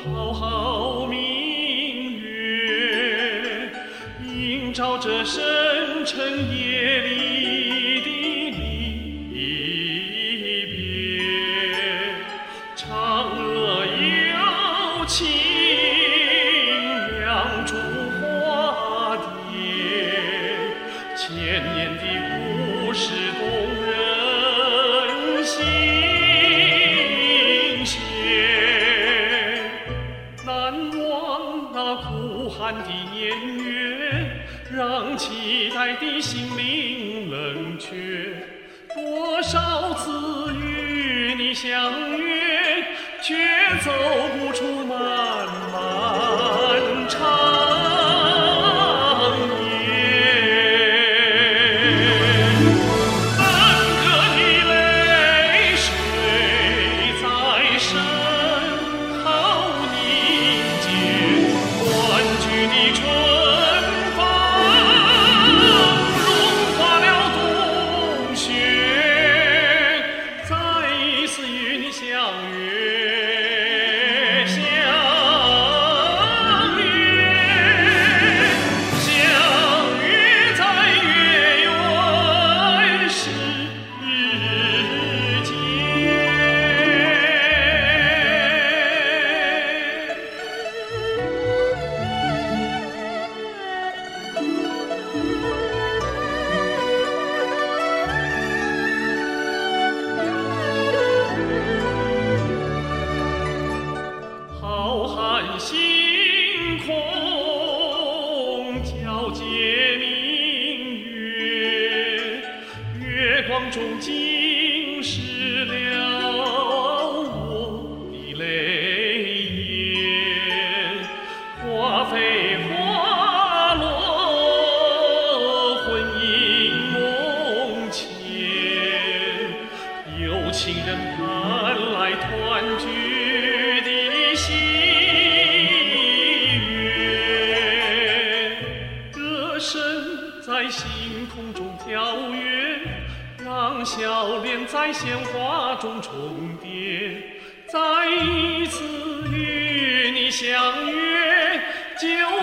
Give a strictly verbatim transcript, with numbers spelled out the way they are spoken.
好好明月，映照着深沉夜里的离别。嫦娥摇情，两株花蝶，千年的故事动人心弦。难忘那苦寒的年月，让期待的心灵冷却。多少次与你相约，却走不出漫漫长夜。分割的泪水在身后凝结，欢聚的春风融化了冬雪。再一次与你相约，相约，相约在月圆时间。浩瀚星空，皎洁明月，月光中浸湿了我的泪眼。花飞花落，魂萦梦牵，有情人盼来团聚的喜悦。歌声在星空中跳跃，让笑脸在鲜花中重叠。再一次与你相约，就